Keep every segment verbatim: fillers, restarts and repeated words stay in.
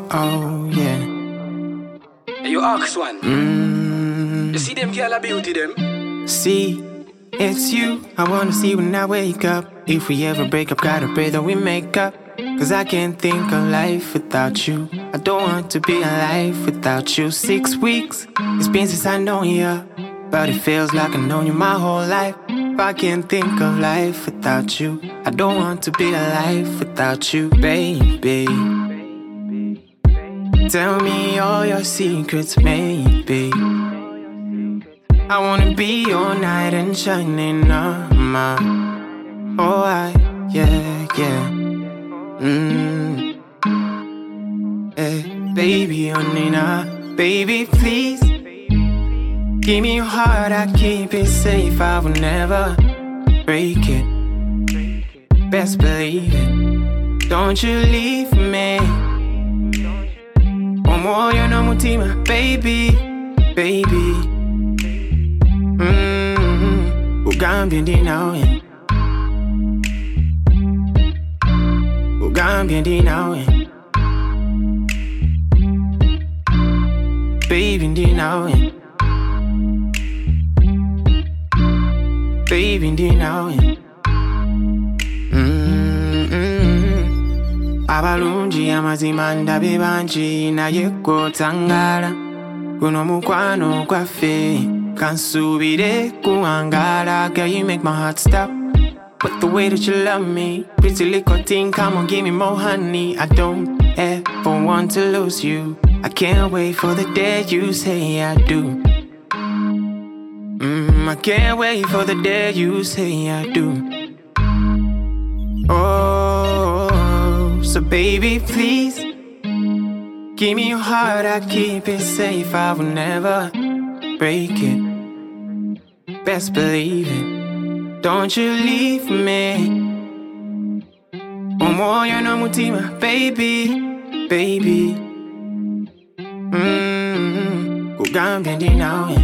Oh yeah. Hey, you ask one. Mm. You see them girl a beauty them? See, it's you I wanna see when I wake up. If we ever break up, gotta pray that we make up. Cause I can't think of life without you. I don't want to be alive without you. Six weeks, it's been since I know you, but it feels like I've known you my whole life. I can't think of life without you. I don't want to be alive without you, baby. Tell me all your secrets, maybe. I wanna be all night and shining armor. Oh, I, yeah, yeah. Mmm. Hey, baby, honey, nah. Baby, please. Give me your heart, I keep it safe. I will never break it. Best believe it. Don't you leave me. Moyo na mutima, baby, baby. Mmm, ugambye ndi nawe. Ugambye ndi nawe. Baby ndi nawe. Baby ndi nawe. Abalungi amazima ndabe bangi naye kotangala. Guno mukwano gwaffe kansubire kuwangala. Girl, you make my heart stop with the way that you love me. Pretty little thing, come on, give me more honey. I don't ever want to lose you. I can't wait for the day you say I do. Mm, I can't wait for the day you say I do. Oh, so baby, please. Give me your heart, I keep it safe. I will never break it. Best believe it. Don't you leave me. Moyo na mutima, baby, baby. Mmm, kugambye ndi nawe.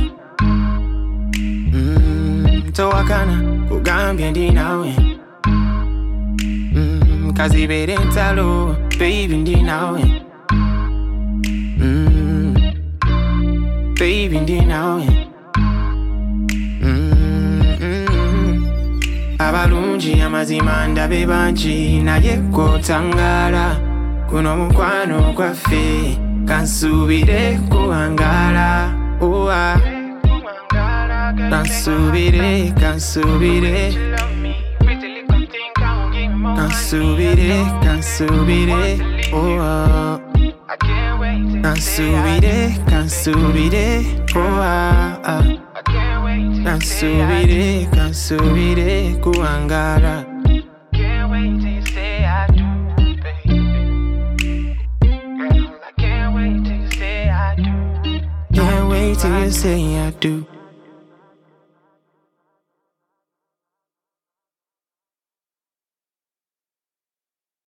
Mmm, towakana, kugambye ndi nawe. Mmm, kazibere ntalo, baby ndi nawe. Mmm, baby ndi nawe. Abalungi amazima ndabe bangi naye kotangala. Kuno mukwano gwaffe kansubire kuwangala. Oh, ah. Kansubire, kansubire. Kansubire, kansubire. Oh, ah. Kansubire, kansubire. Oh, ah, ah. Kansubire, kansubire kuwangala. Can't wait till you say I do, baby. Girl, I can't wait till you say I do. Can't wait till you say I do.